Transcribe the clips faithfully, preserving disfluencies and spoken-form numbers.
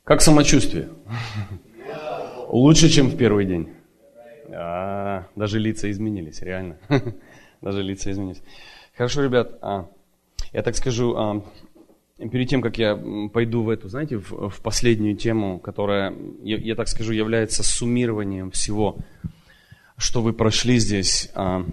Как самочувствие? Лучше, чем в первый день. А, даже лица изменились, реально. Даже лица изменились. Хорошо, ребят, а, я так скажу, а, перед тем, как я пойду в эту, знаете, в, в последнюю тему, которая, я, я так скажу, является суммированием всего, что вы прошли здесь, а,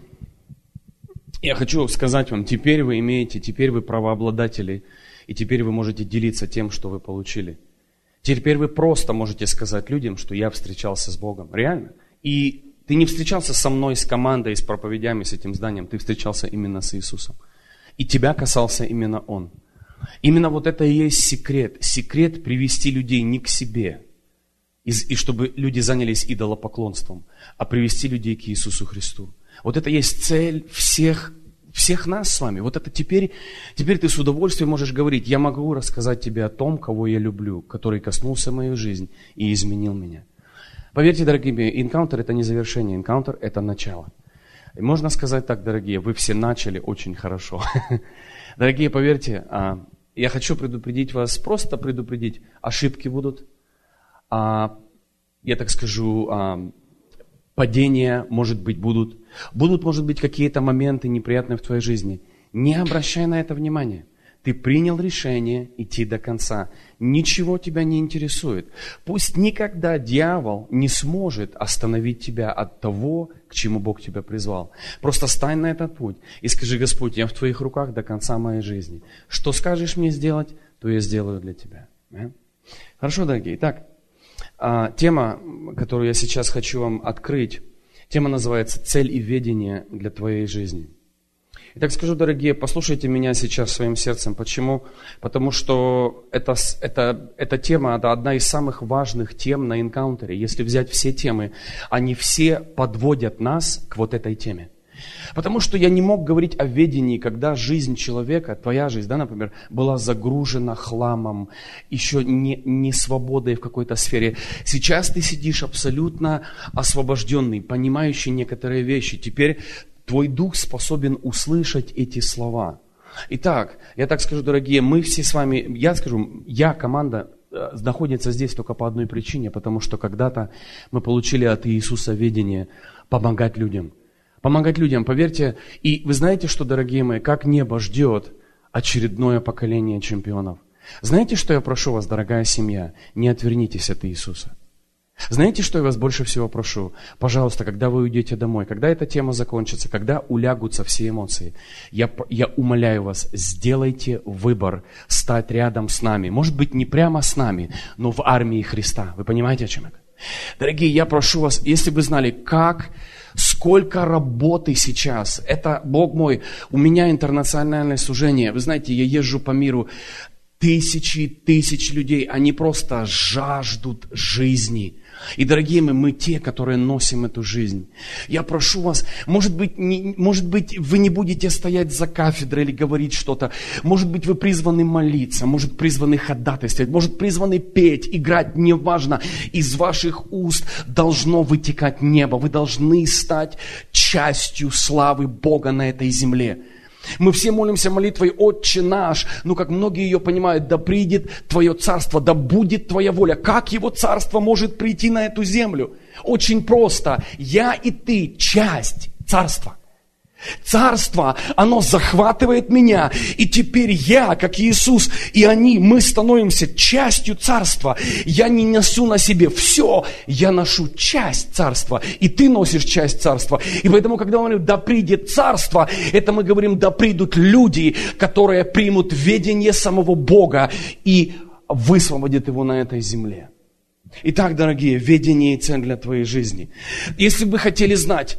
я хочу сказать вам, теперь вы имеете, теперь вы правообладатели, и теперь вы можете делиться тем, что вы получили. Теперь вы просто можете сказать людям, что я встречался с Богом. Реально. И ты не встречался со мной, с командой, с проповедями, с этим зданием. Ты встречался именно с Иисусом. И тебя касался именно Он. Именно вот это и есть секрет. Секрет привести людей не к себе. И, и чтобы люди занялись идолопоклонством, а привести людей к Иисусу Христу. Вот это есть цель всех Всех нас с вами. Вот это теперь, теперь ты с удовольствием можешь говорить, я могу рассказать тебе о том, кого я люблю, который коснулся мою жизнь и изменил меня. Поверьте, дорогие мои, энкаунтер это не завершение, энкаунтер это начало. И можно сказать так, дорогие, вы все начали очень хорошо. Дорогие, поверьте, я хочу предупредить вас, просто предупредить, ошибки будут, я так скажу, падения, может быть, будут. Будут, может быть, какие-то моменты неприятные в твоей жизни. Не обращай на это внимания. Ты принял решение идти до конца. Ничего тебя не интересует. Пусть никогда дьявол не сможет остановить тебя от того, к чему Бог тебя призвал. Просто стань на этот путь и скажи: Господь, я в Твоих руках до конца моей жизни. Что скажешь мне сделать, то я сделаю для Тебя. Хорошо, дорогие. Итак, тема, которую я сейчас хочу вам открыть, тема называется «Цель и ведение для твоей жизни». Итак, скажу, дорогие, послушайте меня сейчас своим сердцем. Почему? Потому что это, это, эта тема, это одна из самых важных тем на энкаунтере. Если взять все темы, они все подводят нас к вот этой теме. Потому что я не мог говорить о ведении, когда жизнь человека, твоя жизнь, да, например, была загружена хламом, еще не, не свободой в какой-то сфере. Сейчас ты сидишь абсолютно освобожденный, понимающий некоторые вещи. Теперь твой дух способен услышать эти слова. Итак, я так скажу, дорогие, мы все с вами, я скажу, я, команда, находится здесь только по одной причине, потому что когда-то мы получили от Иисуса ведение помогать людям. Помогать людям, поверьте. И вы знаете, что, дорогие мои, как небо ждет очередное поколение чемпионов. Знаете, что я прошу вас, дорогая семья? Не отвернитесь от Иисуса. Знаете, что я вас больше всего прошу? Пожалуйста, когда вы уйдете домой, когда эта тема закончится, когда улягутся все эмоции, я, я умоляю вас, сделайте выбор стать рядом с нами. Может быть, не прямо с нами, но в армии Христа. Вы понимаете, о чем это? Дорогие, я прошу вас, если бы знали, как... Сколько работы сейчас. Это, Бог мой, у меня интернациональное служение. Вы знаете, я езжу по миру. Тысячи, тысяч людей, они просто жаждут жизни. И, дорогие мои, мы те, которые носим эту жизнь. Я прошу вас, может быть, не, может быть, вы не будете стоять за кафедрой или говорить что-то. Может быть, вы призваны молиться, может, призваны ходатайствовать, может, призваны петь, играть, неважно. Из ваших уст должно вытекать небо. Вы должны стать частью славы Бога на этой земле. Мы все молимся молитвой «Отче наш», ну, как многие ее понимают, да придет Твое царство, да будет Твоя воля. Как Его царство может прийти на эту землю? Очень просто. Я и ты – часть царства. Царство, оно захватывает меня, и теперь я, как Иисус, и они, мы становимся частью царства. Я не несу на себе все, я ношу часть царства, и ты носишь часть царства. И поэтому, когда мы говорим «да придет царство», это мы говорим «да придут люди, которые примут ведение самого Бога и высвободят его на этой земле». Итак, дорогие, ведение и цель для твоей жизни. Если бы вы хотели знать,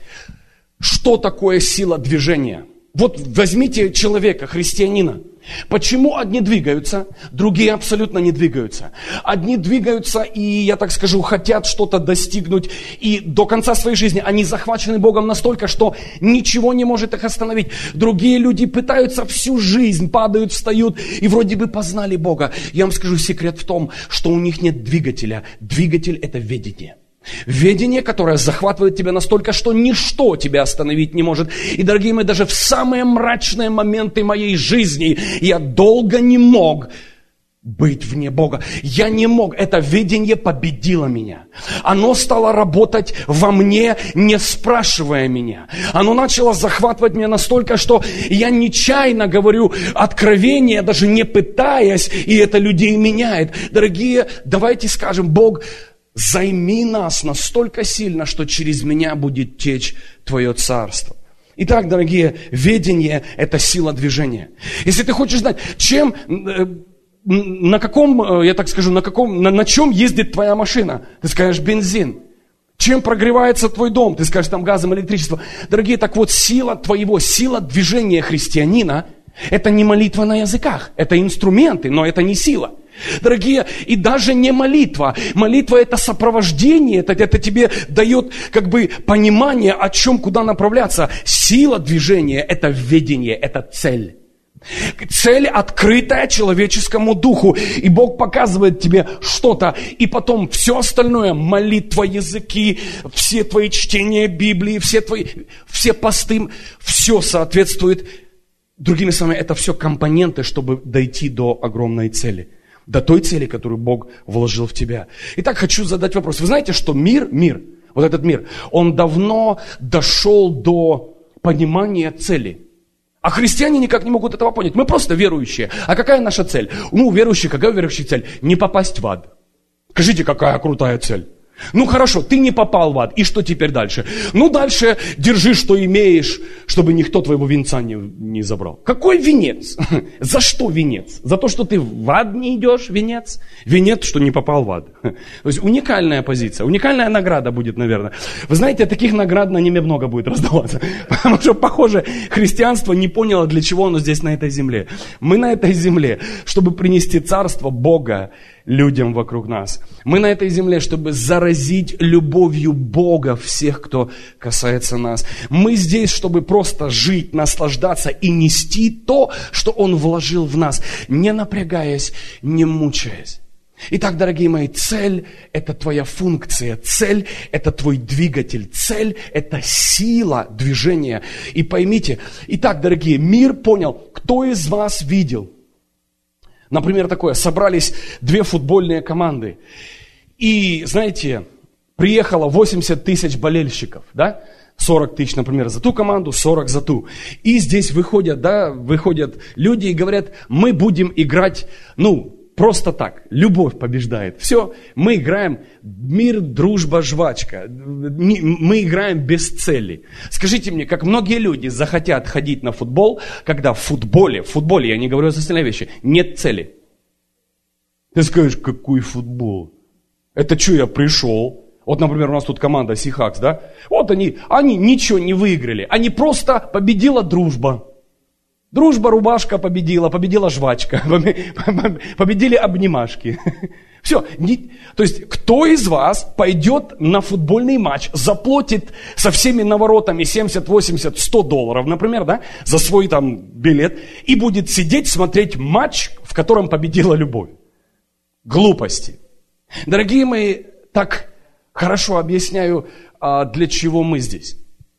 что такое сила движения? Вот возьмите человека, христианина. Почему одни двигаются, другие абсолютно не двигаются? Одни двигаются и, я так скажу, хотят что-то достигнуть, и до конца своей жизни они захвачены Богом настолько, что ничего не может их остановить. Другие люди пытаются всю жизнь, падают, встают и вроде бы познали Бога. Я вам скажу, секрет в том, что у них нет двигателя. Двигатель – это ведение. Ведение, которое захватывает тебя настолько, что ничто тебя остановить не может. И, дорогие мои, даже в самые мрачные моменты моей жизни я долго не мог быть вне Бога. Я не мог. Это видение победило меня. Оно стало работать во мне, не спрашивая меня. Оно начало захватывать меня настолько, что я нечаянно говорю откровение, даже не пытаясь, и это людей меняет. Дорогие, давайте скажем: Бог, займи нас настолько сильно, что через меня будет течь Твое царство. Итак, дорогие, видение – это сила движения. Если ты хочешь знать, чем... На каком, я так скажу, на каком, на, на чем ездит твоя машина? Ты скажешь: бензин. Чем прогревается твой дом? Ты скажешь: там газом, электричеством. Дорогие, так вот, сила твоего, сила движения христианина – это не молитва на языках. Это инструменты, но это не сила. Дорогие, и даже не молитва. Молитва – это сопровождение, это, это тебе дает как бы понимание, о чем, куда направляться. Сила движения – это ведение, это цель. Цель, открытая человеческому духу. И Бог показывает тебе что-то. И потом все остальное, молитва, языки, все твои чтения Библии, все твои, все посты, все соответствует. Другими словами, это все компоненты, чтобы дойти до огромной цели. До той цели, которую Бог вложил в тебя. Итак, хочу задать вопрос. Вы знаете, что мир, мир, вот этот мир, он давно дошел до понимания цели. А христиане никак не могут этого понять. Мы просто верующие. А какая наша цель? Ну, верующие, какая у верующих цель? Не попасть в ад. Скажите, какая крутая цель? Ну, хорошо, ты не попал в ад. И что теперь дальше? Ну, дальше держи, что имеешь, чтобы никто твоего венца не, не забрал. Какой венец? За что венец? За то, что ты в ад не идешь, венец? Венец, что не попал в ад. То есть уникальная позиция, уникальная награда будет, наверное. Вы знаете, таких наград на небе много будет раздаваться. Потому что, похоже, христианство не поняло, для чего оно здесь, на этой земле. Мы на этой земле, чтобы принести царство Бога людям вокруг нас. Мы на этой земле, чтобы заразить любовью Бога всех, кто касается нас. Мы здесь, чтобы просто жить, наслаждаться и нести то, что Он вложил в нас, не напрягаясь, не мучаясь. Итак, дорогие мои, цель – это твоя функция, цель – это твой двигатель, цель – это сила движения. И поймите, итак, дорогие, мир понял, кто из вас видел? Например, такое, собрались две футбольные команды, и, знаете, приехало восемьдесят тысяч болельщиков, да? сорок тысяч, например, за ту команду, сорок за ту. И здесь выходят, да, выходят люди и говорят: мы будем играть, ну, просто так, любовь побеждает. Все, мы играем мир, дружба, жвачка. Мы играем без цели. Скажите мне, как многие люди захотят ходить на футбол, когда в футболе, в футболе, я не говорю за остальные вещи, нет цели. Ты скажешь: какой футбол? Это что, я пришел? Вот, например, у нас тут команда Сихакс, да? Вот они, они ничего не выиграли. Они просто победила дружба. Дружба, рубашка победила, победила жвачка, победили обнимашки. Все. То есть, кто из вас пойдет на футбольный матч, заплатит со всеми наворотами семьдесят, восемьдесят, сто долларов, например, да, за свой там билет, и будет сидеть, смотреть матч, в котором победила любовь? Глупости. Дорогие мои, так хорошо объясняю, для чего мы здесь.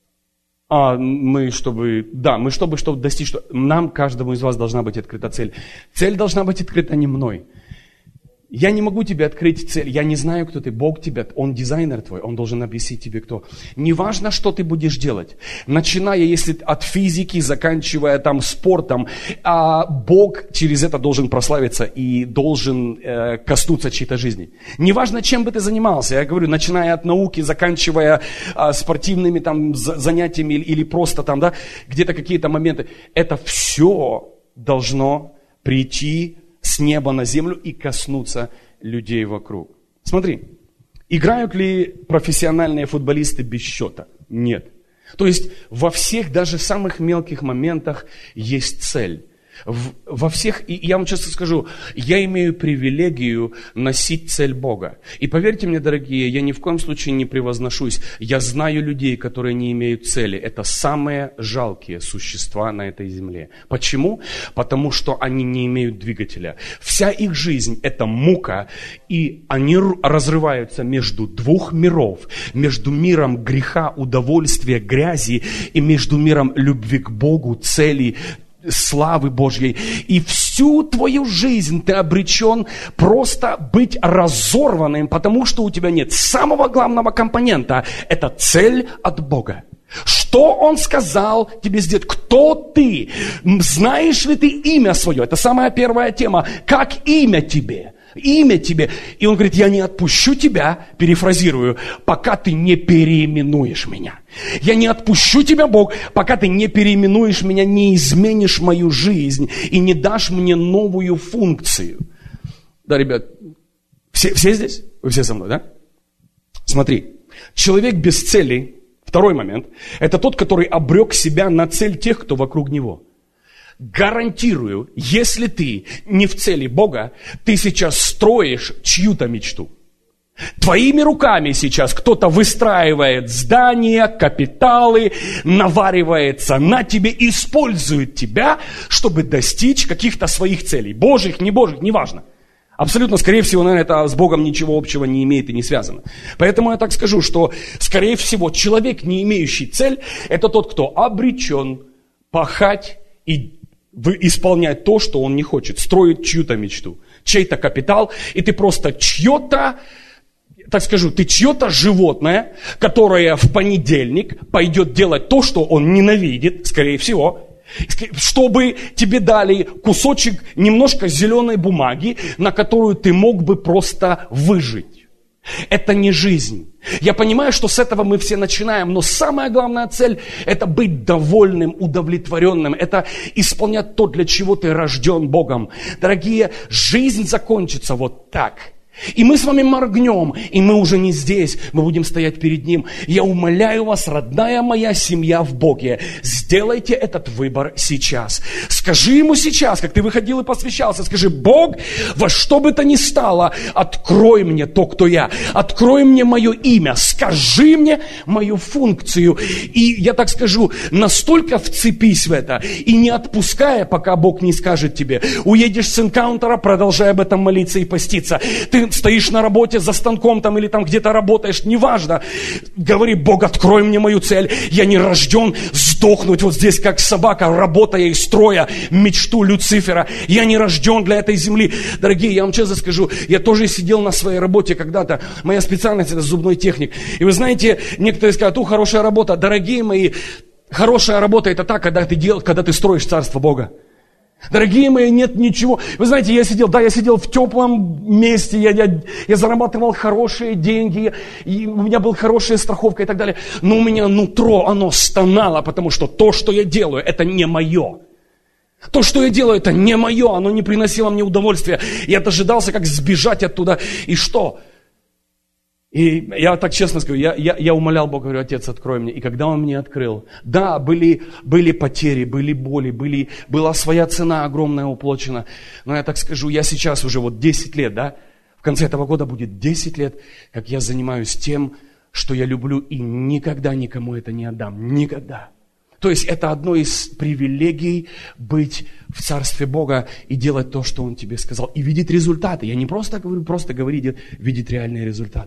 А мы, чтобы, да, мы, чтобы, чтобы достичь, что нам, каждому из вас должна быть открыта цель. Цель должна быть открыта не мной. Я не могу тебе открыть цель, я не знаю, кто ты, Бог тебя, Он дизайнер твой, Он должен объяснить тебе, кто. Неважно, что ты будешь делать, начиная, если от физики, заканчивая там спортом, а Бог через это должен прославиться и должен э, коснуться чьей-то жизни. Неважно, чем бы ты занимался, я говорю, начиная от науки, заканчивая э, спортивными там занятиями или просто там, да, где-то какие-то моменты, это все должно прийти с неба на землю и коснуться людей вокруг. Смотри, играют ли профессиональные футболисты без счета? Нет. То есть во всех, даже самых мелких моментах есть цель. В, во всех, и я вам честно скажу, я имею привилегию носить цель Бога. И поверьте мне, дорогие, я ни в коем случае не превозношусь. Я знаю людей, которые не имеют цели. Это самые жалкие существа на этой земле. Почему? Потому что они не имеют двигателя. Вся их жизнь – это мука, и они разрываются между двух миров. Между миром греха, удовольствия, грязи и между миром любви к Богу, цели, славы Божьей. И все всю твою жизнь ты обречен просто быть разорванным, потому что у тебя нет самого главного компонента. Это цель от Бога. Что Он сказал тебе сделать? Кто ты? Знаешь ли ты имя свое? Это самая первая тема. Как имя тебе? Имя тебе. И Он говорит, я не отпущу тебя, перефразирую, пока ты не переименуешь меня. Я не отпущу тебя, Бог, пока ты не переименуешь меня, не изменишь мою жизнь и не дашь мне новую функцию. Да, ребят, все, все здесь? Вы все со мной, да? Смотри, человек без цели, второй момент, это тот, который обрек себя на цель тех, кто вокруг него. Гарантирую, если ты не в цели Бога, ты сейчас строишь чью-то мечту. Твоими руками сейчас кто-то выстраивает здания, капиталы, наваривается на тебе, использует тебя, чтобы достичь каких-то своих целей. Божьих, не Божьих, неважно. Абсолютно, скорее всего, наверное, это с Богом ничего общего не имеет и не связано. Поэтому я так скажу, что, скорее всего, человек, не имеющий цель, это тот, кто обречен пахать и исполнять то, что он не хочет, строить чью-то мечту, чей-то капитал, и ты просто чье-то, так скажу, ты чье-то животное, которое в понедельник пойдет делать то, что он ненавидит, скорее всего, чтобы тебе дали кусочек немножко зеленой бумаги, на которую ты мог бы просто выжить. Это не жизнь. Я понимаю, что с этого мы все начинаем, но самая главная цель – это быть довольным, удовлетворенным. Это исполнять то, для чего ты рожден Богом. Дорогие, жизнь закончится вот так. И мы с вами моргнем, и мы уже не здесь, мы будем стоять перед Ним. Я умоляю вас, родная моя семья в Боге, сделайте этот выбор сейчас. Скажи Ему сейчас, как ты выходил и посвящался, скажи: Бог, во что бы то ни стало, открой мне то, кто я, открой мне мое имя, скажи мне мою функцию. И я так скажу, настолько вцепись в это, и не отпуская, пока Бог не скажет тебе. Уедешь с энкаунтера, продолжай об этом молиться и поститься. Ты стоишь на работе за станком там или там где-то работаешь, неважно. Говори: Бог, открой мне мою цель. Я не рожден сдохнуть вот здесь, как собака, работая и строя мечту Люцифера. Я не рожден для этой земли. Дорогие, я вам честно скажу, я тоже сидел на своей работе когда-то. Моя специальность — это зубной техник. И вы знаете, некоторые скажут: у, хорошая работа. Дорогие мои, хорошая работа — это так, когда ты делаешь, когда ты строишь Царство Бога. Дорогие мои, нет ничего. Вы знаете, я сидел, да, я сидел в теплом месте, я, я, я зарабатывал хорошие деньги, и у меня была хорошая страховка и так далее. Но у меня нутро, оно стонало, потому что то, что я делаю, это не мое. То, что я делаю, это не мое, оно не приносило мне удовольствия. Я дожидался, как сбежать оттуда. И что? И я так честно скажу, я, я, я умолял Бога, говорю: Отец, открой мне. И когда Он мне открыл, да, были, были потери, были боли, были, была своя цена огромная уплачена. Но я так скажу, я сейчас уже вот десять лет, да, в конце этого года будет десять лет, как я занимаюсь тем, что я люблю, и никогда никому это не отдам. Никогда. То есть это одно из привилегий быть в Царстве Бога и делать то, что Он тебе сказал, и видеть результаты. Я не просто говорю, просто говорить, видеть реальные результаты.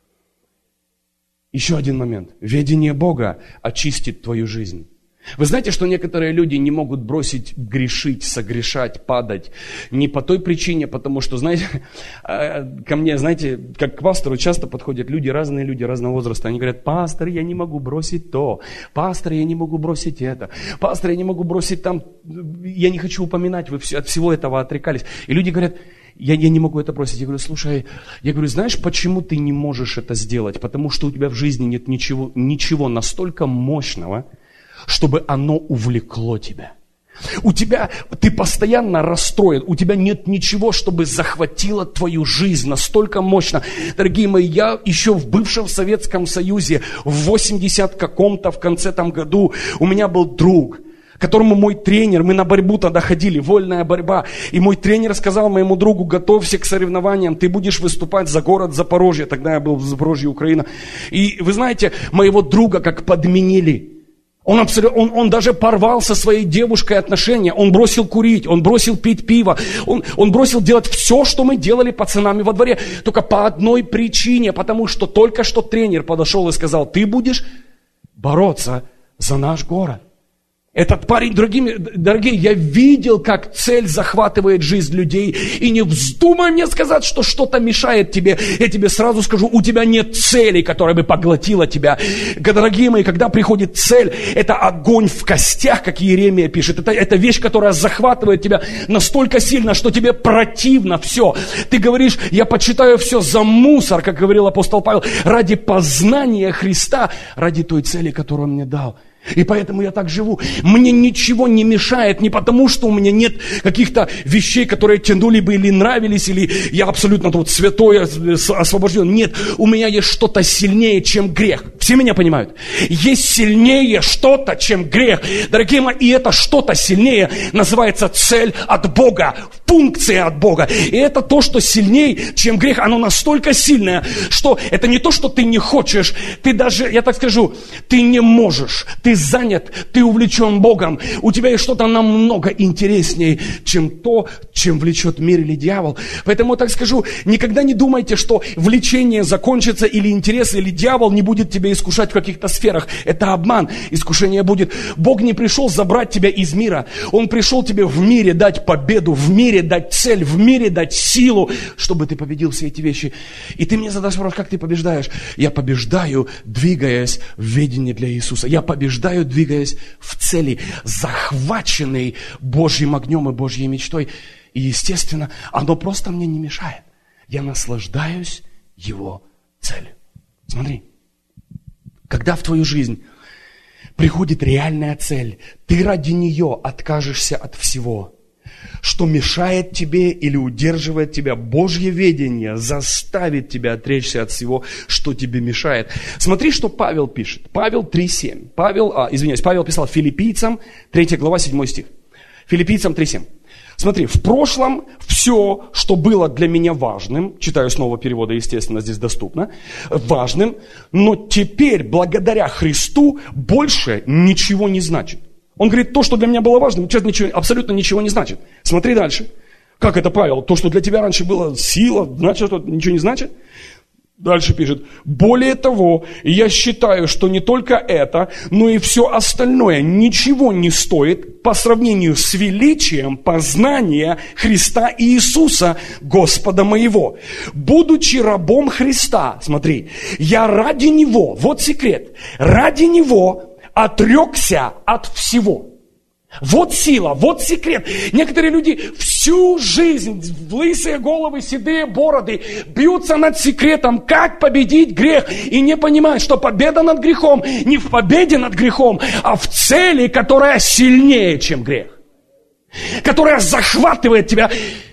Еще один момент. Ведение Бога очистит твою жизнь. Вы знаете, что некоторые люди не могут бросить грешить, согрешать, падать. Не по той причине, потому что, знаете, ко мне, знаете, как к пастору часто подходят люди, разные люди разного возраста. Они говорят: пастор, я не могу бросить то. Пастор, я не могу бросить это. Пастор, я не могу бросить там. Я не хочу упоминать, вы от всего этого отрекались. И люди говорят: Я, я не могу это бросить. Я говорю: слушай, я говорю, знаешь, почему ты не можешь это сделать? Потому что у тебя в жизни нет ничего, ничего настолько мощного, чтобы оно увлекло тебя. У тебя, ты постоянно расстроен, у тебя нет ничего, чтобы захватило твою жизнь настолько мощно. Дорогие мои, я еще в бывшем Советском Союзе, в восемьдесят каком-то, в конце там году, у меня был друг, которому мой тренер, мы на борьбу тогда ходили, вольная борьба, и мой тренер сказал моему другу: готовься к соревнованиям, ты будешь выступать за город Запорожье. Тогда я был в Запорожье, Украина. И вы знаете, моего друга как подменили. Он, абсолютно, он, он даже порвал со своей девушкой отношения, он бросил курить, он бросил пить пиво, он, он бросил делать все, что мы делали пацанами во дворе, только по одной причине, потому что только что тренер подошел и сказал: ты будешь бороться за наш город. Этот парень, дорогие, дорогие, я видел, как цель захватывает жизнь людей. И не вздумай мне сказать, что что-то мешает тебе. Я тебе сразу скажу, у тебя нет цели, которая бы поглотила тебя. Дорогие мои, когда приходит цель, это огонь в костях, как Иеремия пишет. Это, это вещь, которая захватывает тебя настолько сильно, что тебе противно все. Ты говоришь, я почитаю все за мусор, как говорил апостол Павел, ради познания Христа, ради той цели, которую он мне дал. И поэтому я так живу. Мне ничего не мешает, не потому, что у меня нет каких-то вещей, которые тянули бы или нравились, или я абсолютно тут святой, освобожден. Нет, у меня есть что-то сильнее, чем грех. Все меня понимают? Есть сильнее что-то, чем грех. Дорогие мои, и это что-то сильнее называется цель от Бога, функция от Бога. И это то, что сильнее, чем грех. Оно настолько сильное, что это не то, что ты не хочешь. Ты даже, я так скажу, ты не можешь. Ты занят, ты увлечен Богом. У тебя есть что-то намного интереснее, чем то, чем влечет мир или дьявол. Поэтому, так скажу, никогда не думайте, что влечение закончится, или интерес, или дьявол не будет тебя искушать в каких-то сферах. Это обман. Искушение будет. Бог не пришел забрать тебя из мира. Он пришел тебе в мире дать победу, в мире дать цель, в мире дать силу, чтобы ты победил все эти вещи. И ты мне задашь вопрос, как ты побеждаешь? Я побеждаю, двигаясь в ведении для Иисуса. Я побеждаю, двигаясь в цели, захваченной Божьим огнем и Божьей мечтой. И, естественно, оно просто мне не мешает. Я наслаждаюсь Его целью. Смотри, когда в твою жизнь приходит реальная цель, ты ради нее откажешься от всего, что мешает тебе или удерживает тебя. Божье ведение заставит тебя отречься от всего, что тебе мешает. Смотри, что Павел пишет. Павел три семь. Павел, а, извиняюсь, Павел писал Филиппийцам, третья глава, седьмой стих. Филиппийцам три семь. Смотри, в прошлом все, что было для меня важным, читаю с нового перевода, естественно, здесь доступно, важным, но теперь, благодаря Христу, больше ничего не значит. Он говорит, то, что для меня было важным, сейчас ничего, абсолютно ничего не значит. Смотри дальше. Как это, Павел? То, что для тебя раньше было сила, значит, что ничего не значит? Дальше пишет. Более того, я считаю, что не только это, но и все остальное ничего не стоит по сравнению с величием познания Христа Иисуса, Господа моего. Будучи рабом Христа, смотри, я ради Него, вот секрет, ради Него отрекся от всего. Вот сила, вот секрет. Некоторые люди всю жизнь, лысые головы, седые бороды, бьются над секретом, как победить грех, и не понимают, что победа над грехом не в победе над грехом, а в цели, которая сильнее, чем грех, которая захватывает тебя,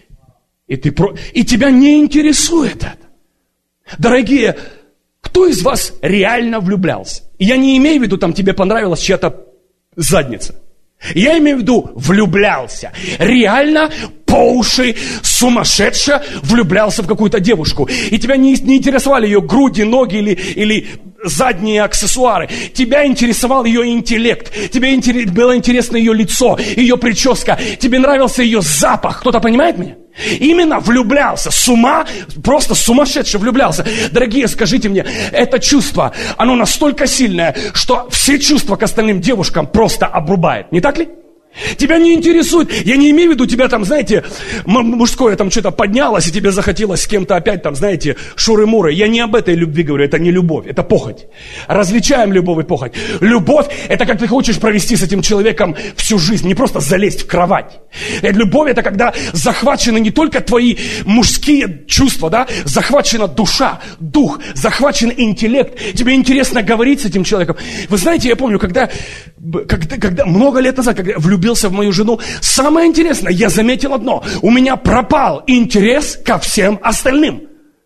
и, ты, и тебя не интересует это. Дорогие, кто из вас реально влюблялся? И я не имею в виду, там тебе понравилась чья-то задница. Я имею в виду, влюблялся. Реально, по уши, сумасшедше влюблялся в какую-то девушку. И тебя не, не интересовали ее груди, ноги или, или задние аксессуары. Тебя интересовал ее интеллект. Тебе интерес, было интересно ее лицо, ее прическа. Тебе нравился ее запах. Кто-то понимает меня? Именно влюблялся, с ума, просто сумасшедше влюблялся. Дорогие, скажите мне, это чувство, оно настолько сильное, что все чувства к остальным девушкам просто обрубает. Не так ли? Тебя не интересует, я не имею в виду, тебя там, знаете, мужское там что-то поднялось, и тебе захотелось с кем-то опять там, знаете, шуры-муры. Я не об этой любви говорю, это не любовь, это похоть. Различаем любовь и похоть. Любовь, это как ты хочешь провести с этим человеком всю жизнь, не просто залезть в кровать. Любовь, это когда захвачены не только твои мужские чувства, да, захвачена душа, дух, захвачен интеллект. Тебе интересно говорить с этим человеком. Вы знаете, я помню, когда, когда, когда много лет назад, когда влюбился в мою жену, самое интересное, я заметил одно, у меня пропал интерес ко всем остальным.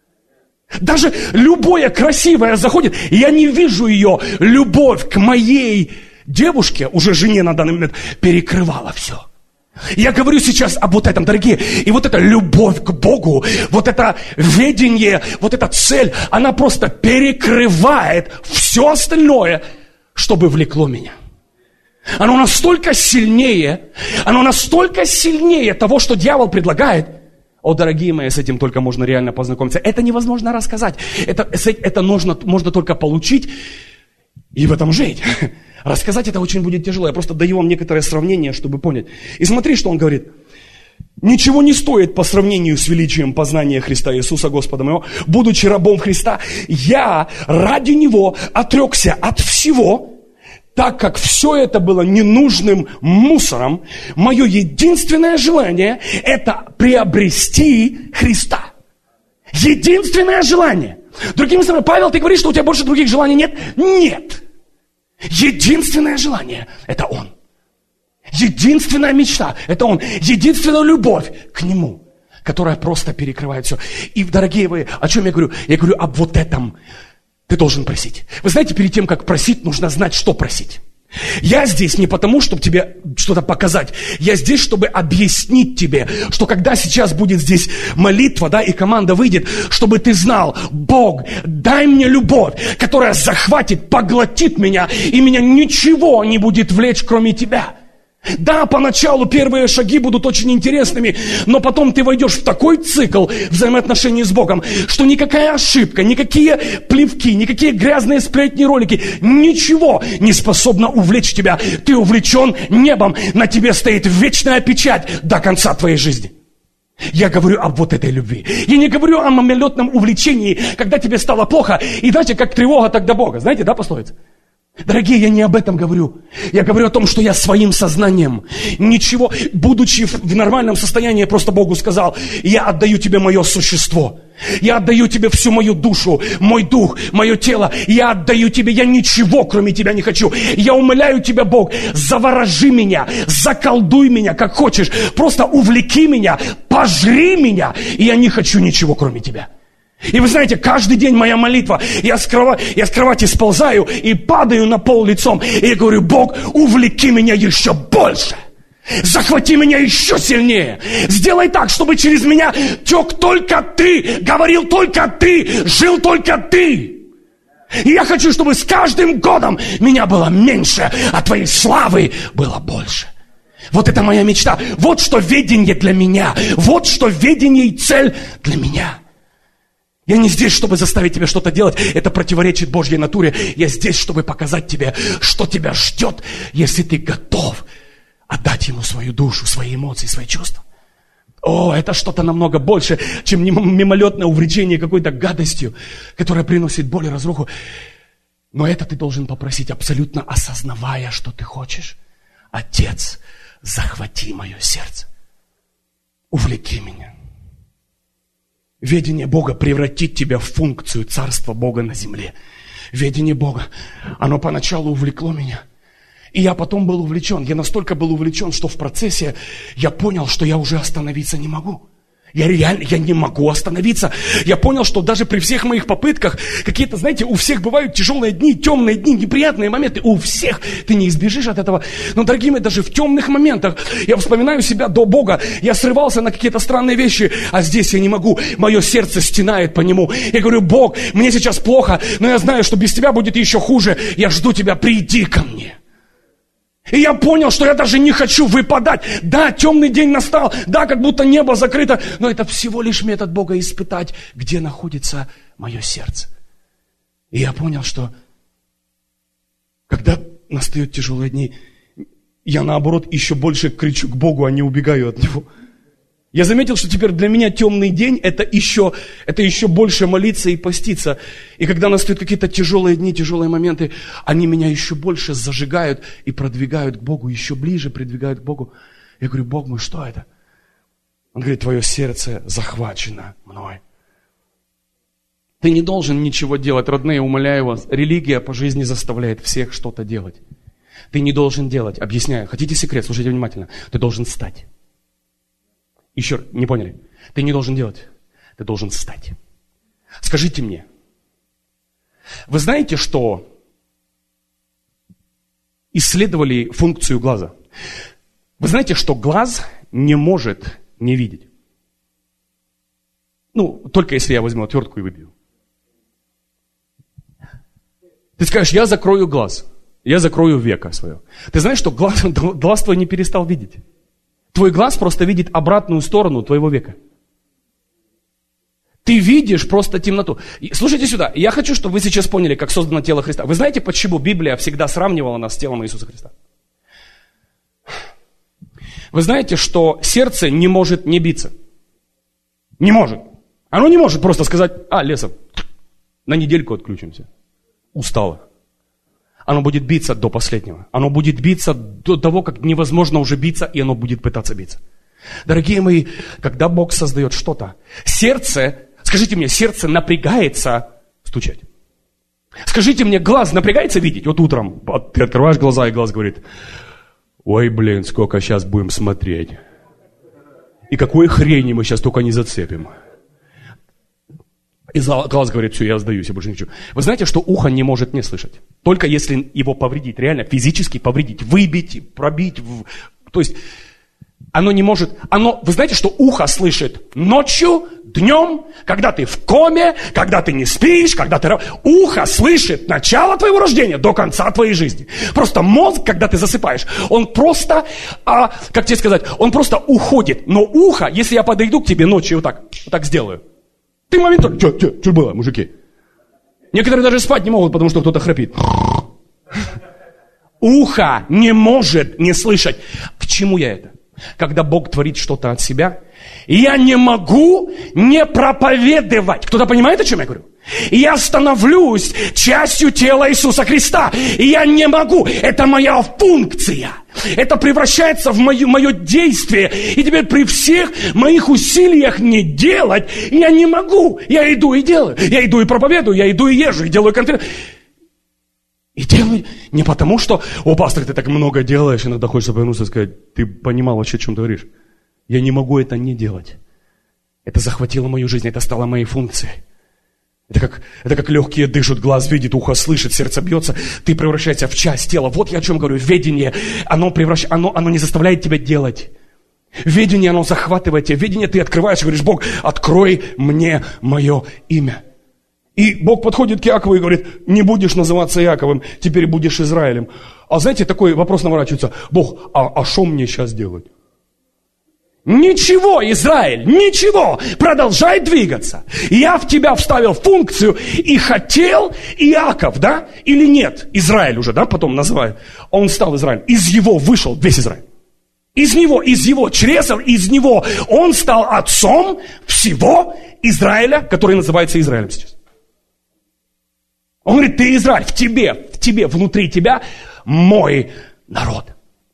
Даже любое красивое заходит, я не вижу ее, любовь к моей девушке, уже жене на данный момент, перекрывала все. Я говорю сейчас об вот этом, дорогие, и вот эта любовь к Богу, вот это ведение, вот эта цель, она просто перекрывает все остальное, чтобы влекло меня. Оно настолько сильнее, оно настолько сильнее того, что дьявол предлагает. О, дорогие мои, с этим только можно реально познакомиться. Это невозможно рассказать. Это, это нужно, можно только получить и в этом жить. Рассказать это очень будет тяжело. Я просто даю вам некоторое сравнение, чтобы понять. И смотри, что он говорит. Ничего не стоит по сравнению с величием познания Христа Иисуса Господа моего. Будучи рабом Христа, я ради Него отрекся от всего, так как все это было ненужным мусором. Мое единственное желание – это приобрести Христа. Единственное желание. Другими словами, Павел, ты говоришь, что у тебя больше других желаний нет? Нет. Единственное желание – это Он. Единственная мечта – это Он. Единственная любовь к Нему, которая просто перекрывает все. И, дорогие вы, о чем я говорю? Я говорю об вот этом. Ты должен просить. Вы знаете, перед тем, как просить, нужно знать, что просить. Я здесь не потому, чтобы тебе что-то показать. Я здесь, чтобы объяснить тебе, что когда сейчас будет здесь молитва, да, и команда выйдет, чтобы ты знал, Бог, дай мне любовь, которая захватит, поглотит меня, и меня ничего не будет влечь, кроме тебя. Да, поначалу первые шаги будут очень интересными, но потом ты войдешь в такой цикл взаимоотношений с Богом, что никакая ошибка, никакие плевки, никакие грязные сплетни, ролики, ничего не способно увлечь тебя. Ты увлечен небом, на тебе стоит вечная печать до конца твоей жизни. Я говорю об вот этой любви. Я не говорю о мимолетном увлечении, когда тебе стало плохо, и знаете, как тревога, так до Бога. Знаете, да, пословица? Дорогие, я не об этом говорю. Я говорю о том, что я своим сознанием, ничего, будучи в нормальном состоянии, просто Богу сказал, я отдаю тебе мое существо. Я отдаю тебе всю мою душу, мой дух, мое тело. Я отдаю тебе, я ничего, кроме тебя, не хочу. Я умоляю тебя, Бог, заворожи меня, заколдуй меня, как хочешь. Просто увлеки меня, пожри меня. И я не хочу ничего, кроме тебя. И вы знаете, каждый день моя молитва, я с, крова... я с кровати сползаю и падаю на пол лицом. И я говорю, Бог, увлеки меня еще больше. Захвати меня еще сильнее. Сделай так, чтобы через меня тек только Ты, говорил только Ты, жил только Ты. И я хочу, чтобы с каждым годом меня было меньше, а Твоей славы было больше. Вот это моя мечта. Вот что ведение для меня. Вот что ведение и цель для меня. Я не здесь, чтобы заставить тебя что-то делать. Это противоречит Божьей натуре. Я здесь, чтобы показать тебе, что тебя ждет, если ты готов отдать Ему свою душу, свои эмоции, свои чувства. О, это что-то намного больше, чем мимолетное увлечение какой-то гадостью, которая приносит боль и разруху. Но это ты должен попросить, абсолютно осознавая, что ты хочешь. Отец, захвати мое сердце. Увлеки меня. Ведение Бога превратит тебя в функцию царства Бога на земле. Ведение Бога, оно поначалу увлекло меня. И я потом был увлечен. Я настолько был увлечен, что в процессе я понял, что я уже остановиться не могу. Я реально, я не могу остановиться. Я понял, что даже при всех моих попытках, какие-то, знаете, у всех бывают тяжелые дни, темные дни, неприятные моменты. У всех ты не избежишь от этого. Но, дорогие мои, даже в темных моментах я вспоминаю себя до Бога. Я срывался на какие-то странные вещи, а здесь я не могу. Мое сердце стенает по Нему. Я говорю, Бог, мне сейчас плохо, но я знаю, что без Тебя будет еще хуже. Я жду Тебя, приди ко мне. И я понял, что я даже не хочу выпадать. Да, темный день настал, да, как будто небо закрыто, но это всего лишь метод Бога испытать, где находится мое сердце. И я понял, что когда настают тяжелые дни, я наоборот еще больше кричу к Богу, а не убегаю от Него. Я заметил, что теперь для меня темный день это еще, это еще больше молиться и поститься. И когда настают какие-то тяжелые дни, тяжелые моменты, они меня еще больше зажигают и продвигают к Богу, еще ближе придвигают к Богу. Я говорю, Бог мой, что это? Он говорит, твое сердце захвачено мной. Ты не должен ничего делать, родные, умоляю вас. Религия по жизни заставляет всех что-то делать. Ты не должен делать, объясняю. Хотите секрет? Слушайте внимательно. Ты должен стать. Еще не поняли? Ты не должен делать, ты должен стать. Скажите мне, вы знаете, что исследовали функцию глаза? Вы знаете, что глаз не может не видеть? Ну, только если я возьму отвертку и выбью. Ты скажешь, я закрою глаз, я закрою веко свое. Ты знаешь, что глаз, глаз твой не перестал видеть? Твой глаз просто видит обратную сторону твоего века. Ты видишь просто темноту. Слушайте сюда, я хочу, чтобы вы сейчас поняли, как создано тело Христа. Вы знаете, почему Библия всегда сравнивала нас с телом Иисуса Христа? Вы знаете, что сердце не может не биться? Не может. Оно не может просто сказать: а, Лесов, на недельку отключимся. Устало. Оно будет биться до последнего. Оно будет биться до того, как невозможно уже биться, и оно будет пытаться биться. Дорогие мои, когда Бог создает что-то, сердце, скажите мне, сердце напрягается стучать. Скажите мне, глаз напрягается видеть? Вот утром ты открываешь глаза, и глаз говорит: ой, блин, сколько сейчас будем смотреть. И какой хрени мы сейчас только не зацепим. И глаз говорит: все, я сдаюсь, я больше не хочу. Вы знаете, что ухо не может не слышать? Только если его повредить, реально физически повредить, выбить, пробить. В... То есть оно не может... Оно, вы знаете, что ухо слышит ночью, днем, когда ты в коме, когда ты не спишь, когда ты... Ухо слышит начало твоего рождения до конца твоей жизни. Просто мозг, когда ты засыпаешь, он просто, а, как тебе сказать, он просто уходит. Но ухо, если я подойду к тебе ночью вот так, вот так сделаю, ты моментально... Что, что, что было, мужики? Некоторые даже спать не могут, потому что кто-то храпит. Ухо не может не слышать. К чему я это? Когда Бог творит что-то от себя, я не могу не проповедовать. Кто-то понимает, о чем я говорю? Я становлюсь частью тела Иисуса Христа. И я не могу. Это моя функция. Это превращается в мое, мое действие. И теперь при всех моих усилиях не делать, я не могу. Я иду и делаю. Я иду и проповедую, я иду и езжу, и делаю конференцию. И делаю не потому, что: о, пастор, ты так много делаешь, иногда хочется повернуться и сказать: ты понимал вообще, о чем ты говоришь. Я не могу это не делать. Это захватило мою жизнь, это стало моей функцией. Это как, это как легкие дышат, глаз видит, ухо слышит, сердце бьется. Ты превращаешься в часть тела. Вот я о чем говорю. Ведение, оно, превращ... оно, оно не заставляет тебя делать. Ведение, оно захватывает тебя. Ведение ты открываешь и говоришь: Бог, открой мне мое имя. И Бог подходит к Иакову и говорит: не будешь называться Иаковым, теперь будешь Израилем. А знаете, такой вопрос наворачивается: Бог, а что мне сейчас делать? Ничего, Израиль, ничего. Продолжай двигаться. Я в тебя вставил функцию и хотел Иаков, да? Или нет? Израиль уже, да, потом называют. Он стал Израилем. Из его вышел весь Израиль. Из него, из его чресел, из него он стал отцом всего Израиля, который называется Израилем сейчас. Он говорит: ты Израиль, в тебе, в тебе, внутри тебя мой народ.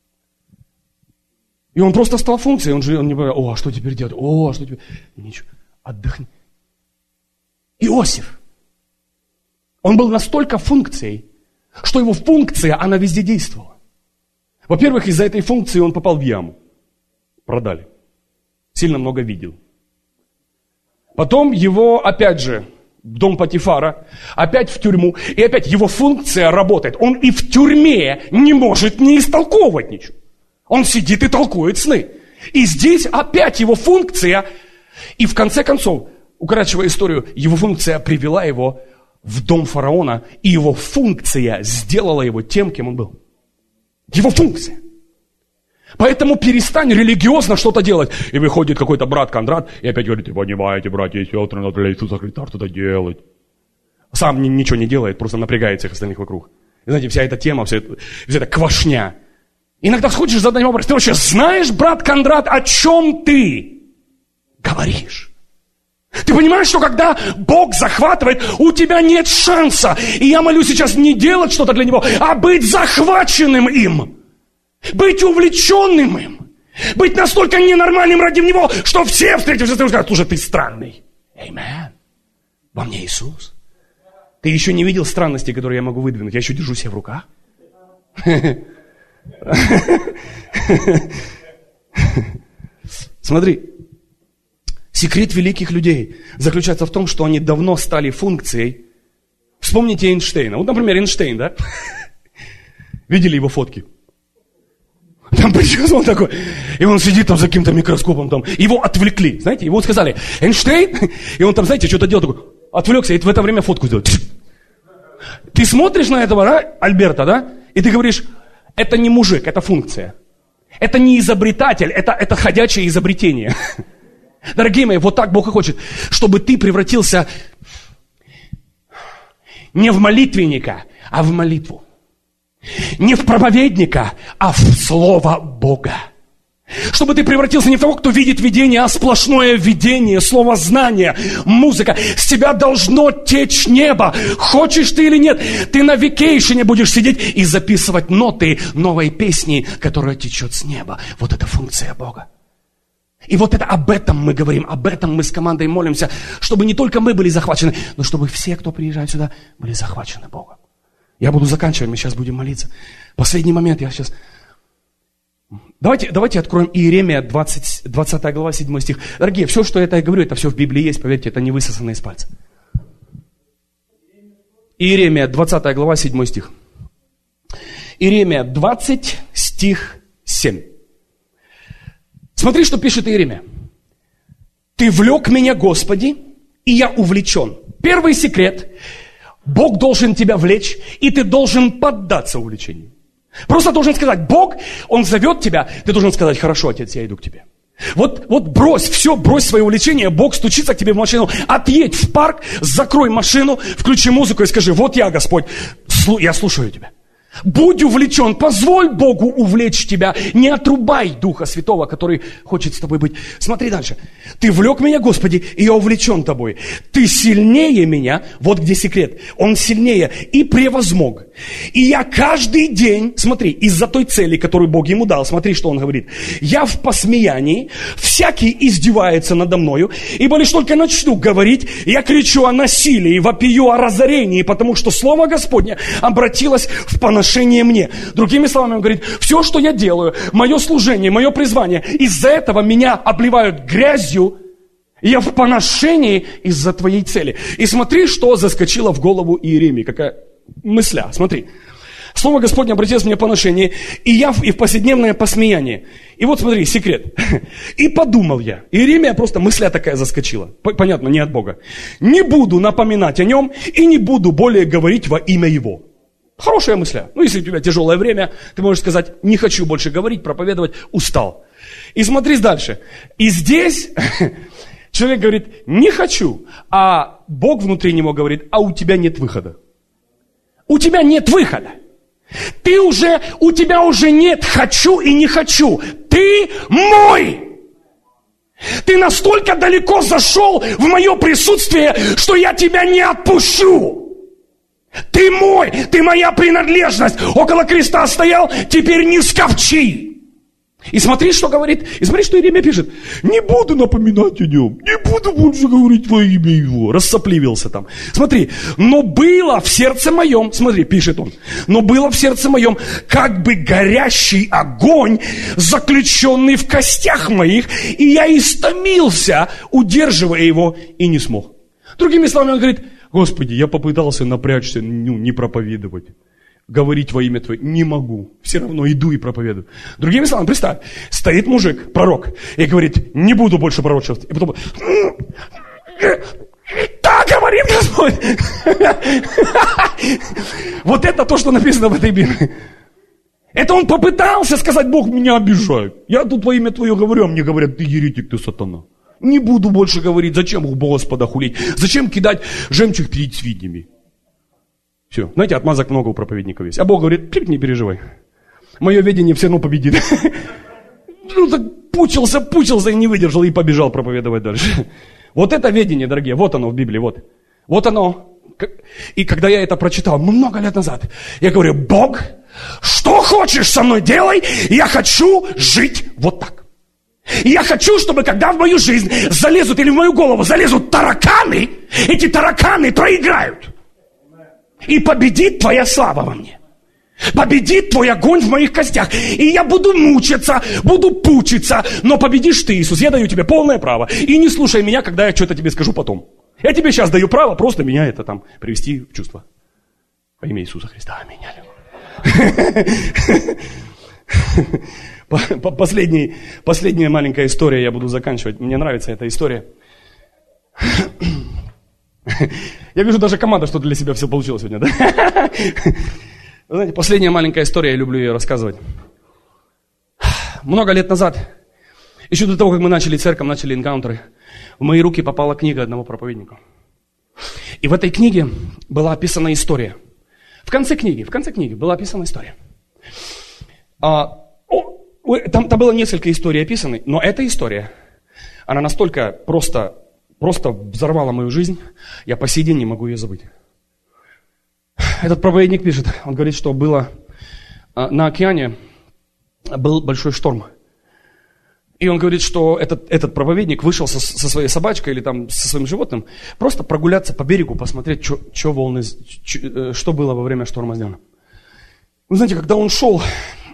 И он просто стал функцией, он же он не говорит: о, а что теперь делать? О, а что теперь? Ничего, отдохни. Иосиф, он был настолько функцией, что его функция, она везде действовала. Во-первых, из-за этой функции он попал в яму. Продали. Сильно много видел. Потом его, опять же, в дом Потифара, опять в тюрьму, и опять его функция работает. Он и в тюрьме не может не истолковывать ничего. Он сидит и толкует сны. И здесь опять его функция, и в конце концов, укорачивая историю, его функция привела его в дом фараона, и его функция сделала его тем, кем он был. Его функция. Поэтому перестань религиозно что-то делать. И выходит какой-то брат Кондрат, и опять говорит: вы понимаете, братья и сестры, надо для Иисуса Христа что-то делать. Сам ничего не делает, просто напрягает всех остальных вокруг. И знаете, вся эта тема, вся эта, вся эта квашня. Иногда хочешь задать вопрос: ты вообще знаешь, брат Кондрат, о чем ты говоришь? Ты понимаешь, что когда Бог захватывает, у тебя нет шанса. И я молю сейчас не делать что-то для Него, а быть захваченным им. Быть увлеченным им. Быть настолько ненормальным ради Него, что все, встретившись с тобой, скажут: слушай, ты странный. Аминь. Во мне Иисус. Ты еще не видел странности, которые я могу выдвинуть. Я еще держу себя в руках. Смотри. Секрет великих людей заключается в том, что они давно стали функцией. Вспомните Эйнштейна. Вот, например, Эйнштейн, да? Видели его фотки? Там прическа он такой. И он сидит там за каким-то микроскопом. Там. Его отвлекли. Знаете, его сказали: Эйнштейн. И он там, знаете, что-то делал. Такой, отвлекся и в это время фотку сделал. Ты смотришь на этого, да, Альберта, да? И ты говоришь: это не мужик, это функция. Это не изобретатель, это, это ходячее изобретение. Дорогие мои, вот так Бог и хочет, чтобы ты превратился не в молитвенника, а в молитву. Не в проповедника, а в Слово Бога. Чтобы ты превратился не в того, кто видит видение, а сплошное видение, слово знания, музыка. С тебя должно течь небо. Хочешь ты или нет, ты на вакейшене будешь сидеть и записывать ноты новой песни, которая течет с неба. Вот это функция Бога. И вот это об этом мы говорим, об этом мы с командой молимся, чтобы не только мы были захвачены, но чтобы все, кто приезжает сюда, были захвачены Богом. Я буду заканчивать, мы сейчас будем молиться. Последний момент, я сейчас... Давайте, давайте откроем Иеремия двадцать, двадцатая глава, седьмой стих. Дорогие, все, что это я говорю, это все в Библии есть, поверьте, это не высосано из пальца. Иеремия двадцатая глава, седьмой стих. Иеремия двадцать, стих семь. Смотри, что пишет Иеремия. «Ты влек меня, Господи, и я увлечен». Первый секрет. Бог должен тебя влечь, и ты должен поддаться увлечению. Просто должен сказать, Бог, Он зовет тебя, ты должен сказать, хорошо, Отец, я иду к тебе. Вот, вот брось все, брось свое увлечение, Бог стучится к тебе в машину, отъедь в парк, закрой машину, включи музыку и скажи, вот я, Господь, я слушаю тебя. Будь увлечен, позволь Богу увлечь тебя, не отрубай Духа Святого, который хочет с тобой быть. Смотри дальше. Ты влек меня, Господи, и я увлечен тобой. Ты сильнее меня, вот где секрет, Он сильнее и превозмог. И я каждый день, смотри, из-за той цели, которую Бог ему дал, смотри, что Он говорит. Я в посмеянии, всякий издевается надо мною, ибо лишь только начну говорить, я кричу о насилии, вопию о разорении, потому что Слово Господне обратилось в поношение мне. Другими словами, Он говорит, все, что я делаю, мое служение, мое призвание, из-за этого меня обливают грязью, я в поношении из-за твоей цели. И смотри, что заскочило в голову Иеремии, какая мысля, смотри. Слово Господне обратилось мне в поношение, и я в, и в повседневное посмеяние. И вот смотри, секрет. И подумал я, Иеремия просто мысля такая заскочила. Понятно, не от Бога. Не буду напоминать о нем, и не буду более говорить во имя его. Хорошая мысля. Ну, если у тебя тяжелое время, ты можешь сказать, не хочу больше говорить, проповедовать, устал. И смотри дальше. И здесь человек говорит, не хочу, а Бог внутри него говорит, а у тебя нет выхода. У тебя нет выхода. Ты уже, у тебя уже нет хочу и не хочу. Ты мой. Ты настолько далеко зашел в мое присутствие, что я тебя не отпущу. Ты мой, ты моя принадлежность. Около креста стоял, теперь не скопчи. И смотри, что говорит, и смотри, что Иеремия пишет. Не буду напоминать о нем, не буду больше говорить во имя его. Рассопливился там. Смотри, но было в сердце моем, смотри, пишет он, но было в сердце моем, как бы горящий огонь, заключенный в костях моих, и я истомился, удерживая его, и не смог. Другими словами, он говорит, Господи, я попытался напрячься, ну, не проповедовать. Говорить во имя Твое не могу. Все равно иду и проповедую. Другими словами, представь, стоит мужик, пророк, и говорит, не буду больше пророчествовать. И потом, так говорит Господь. Вот это то, что написано в этой Библии. Это он попытался сказать, Бог меня обижает. Я тут во имя Твое говорю, а мне говорят, ты еретик, ты сатана. Не буду больше говорить, зачем у Господа хулить, зачем кидать жемчуг перед свиньями. Все, знаете, отмазок много у проповедников есть. А Бог говорит, не переживай, мое видение все равно победит. Ну так пучился, пучился и не выдержал, и побежал проповедовать дальше. Вот это видение, дорогие, вот оно в Библии, вот. Вот оно. И когда я это прочитал много лет назад, я говорю, Бог, что хочешь со мной делай, я хочу жить вот так. И я хочу, чтобы когда в мою жизнь залезут или в мою голову залезут тараканы, эти тараканы проиграют. И победит Твоя слава во мне. Победит Твой огонь в моих костях. И я буду мучиться, буду пучиться, но победишь Ты, Иисус. Я даю Тебе полное право. И не слушай меня, когда я что-то тебе скажу потом. Я тебе сейчас даю право просто меня это там привести в чувство. Во имя Иисуса Христа. Аминь. Последний, последняя маленькая история, я буду заканчивать. Мне нравится эта история. Я вижу, даже команда что-то для себя все получила сегодня, да? Вы знаете, последняя маленькая история, я люблю ее рассказывать. Много лет назад Еще до того, как мы начали церковь, начали энкаунтеры, в мои руки попала книга одного проповедника. И в этой книге была описана история. В конце книги, в конце книги была описана история. А, о, там, там было несколько историй описаны, но эта история, она настолько просто, просто взорвала мою жизнь, я по сей день не могу ее забыть. Этот проповедник пишет, он говорит, что было а, на океане был большой шторм. И он говорит, что этот, этот проповедник вышел со, со своей собачкой или там со своим животным просто прогуляться по берегу, посмотреть, что, что, волны, что, что было во время шторма сделано. Вы знаете, когда он шел,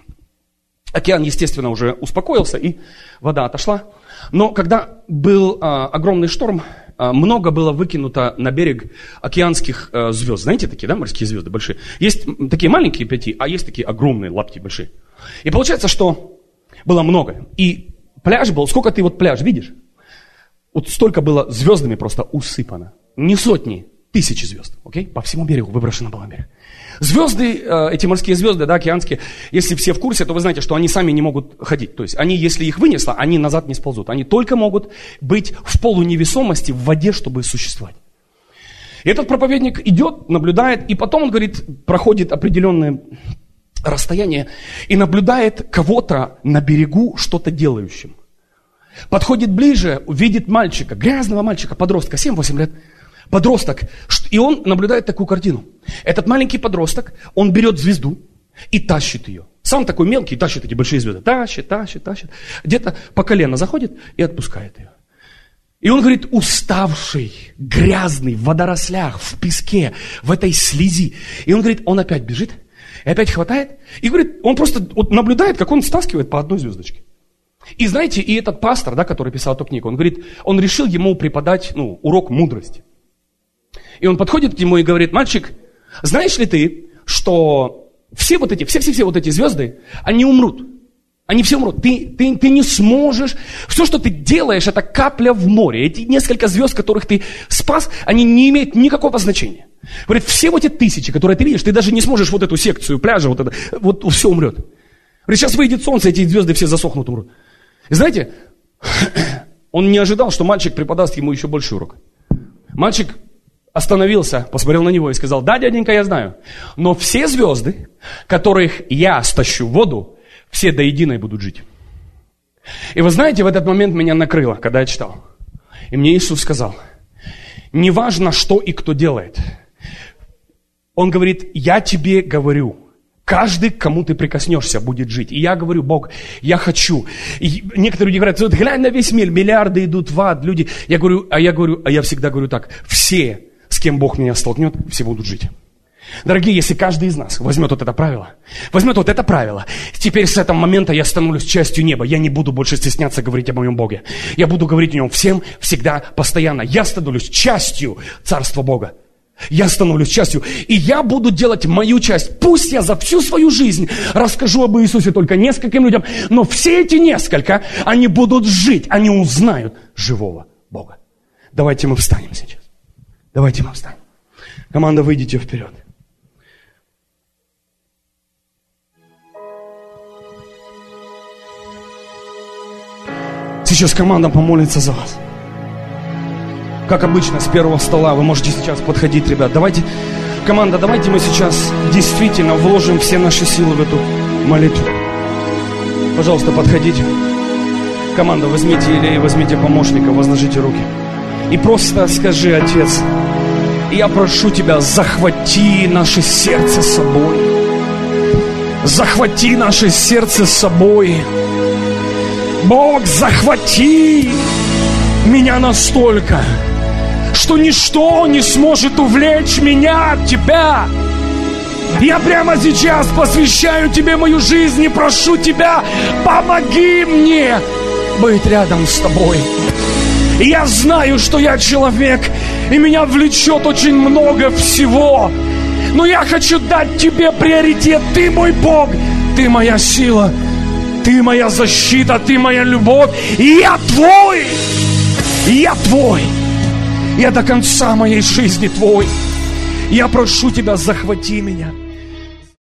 океан, естественно, уже успокоился, и вода отошла. Но когда был а, огромный шторм, а, много было выкинуто на берег океанских а, звезд. Знаете, такие, да, морские звезды большие? Есть такие маленькие пяти, а есть такие огромные лапти большие. И получается, что было много. И пляж был, сколько ты вот пляж видишь? Вот столько было звездами просто усыпано. Не сотни, тысячи звезд, окей? По всему берегу выброшено было на берег. Звезды, эти морские звезды, да, океанские, если все в курсе, то вы знаете, что они сами не могут ходить. То есть они, если их вынесло, они назад не сползут. Они только могут быть в полуневесомости в воде, чтобы существовать. И этот проповедник идет, наблюдает, и потом он говорит, проходит определенное расстояние и наблюдает кого-то на берегу что-то делающим. Подходит ближе, видит мальчика, грязного мальчика, подростка, семь-восемь лет, подросток, и он наблюдает такую картину. Этот маленький подросток, он берет звезду и тащит ее. Сам такой мелкий, тащит эти большие звезды, тащит, тащит, тащит, где-то по колено заходит и отпускает ее. И он говорит, уставший, грязный, в водорослях, в песке, в этой слизи. И он говорит, он опять бежит, и опять хватает, и говорит, он просто вот наблюдает, как он стаскивает по одной звездочке. И знаете, и этот пастор, да, который писал эту книгу, он говорит, он решил ему преподать, ну, урок мудрости. И он подходит к нему и говорит, мальчик, знаешь ли ты, что все вот эти, все-все-все вот эти звезды, они умрут. Они все умрут. Ты, ты, ты не сможешь. Все, что ты делаешь, это капля в море. Эти несколько звезд, которых ты спас, они не имеют никакого значения. Говорит, все вот эти тысячи, которые ты видишь, ты даже не сможешь вот эту секцию пляжа, вот это, вот все умрет. Говорит, сейчас выйдет солнце, эти звезды все засохнут, умрут. И знаете, он не ожидал, что мальчик преподаст ему еще больший урок. Мальчик остановился, посмотрел на него и сказал, да, дяденька, я знаю, но все звезды, которых я стащу в воду, все до единой будут жить. И вы знаете, в этот момент меня накрыло, когда я читал. И мне Иисус сказал, неважно, что и кто делает. Он говорит, я тебе говорю, каждый, к кому ты прикоснешься, будет жить. И я говорю, Бог, я хочу. И некоторые люди говорят, вот глянь на весь мир, миллиарды идут в ад, люди. Я говорю, а я говорю, а я всегда говорю так, все, с кем Бог меня столкнет, все будут жить. Дорогие, если каждый из нас возьмет вот это правило, возьмет вот это правило, теперь с этого момента я становлюсь частью неба. Я не буду больше стесняться говорить о моем Боге. Я буду говорить о нем всем, всегда, постоянно. Я становлюсь частью Царства Бога. Я становлюсь частью. И я буду делать мою часть. Пусть я за всю свою жизнь расскажу об Иисусе только нескольким людям, но все эти несколько, они будут жить, они узнают живого Бога. Давайте мы встанем сейчас. Давайте мы встанем. Команда, выйдите вперед. Сейчас команда помолится за вас. Как обычно, с первого стола вы можете сейчас подходить, ребят. Давайте, команда, давайте мы сейчас действительно вложим все наши силы в эту молитву. Пожалуйста, подходите. Команда, возьмите Илея, возьмите помощника, возложите руки. И просто скажи, Отец, я прошу Тебя, захвати наше сердце с собой. Захвати наше сердце с собой. Бог, захвати меня настолько, что ничто не сможет увлечь меня от Тебя. Я прямо сейчас посвящаю Тебе мою жизнь и прошу Тебя, помоги мне быть рядом с Тобой. И я знаю, что я человек, и меня влечет очень много всего. Но я хочу дать Тебе приоритет. Ты мой Бог, Ты моя сила, Ты моя защита, Ты моя любовь. И я Твой, я Твой. Я до конца моей жизни Твой. Я прошу Тебя, захвати меня.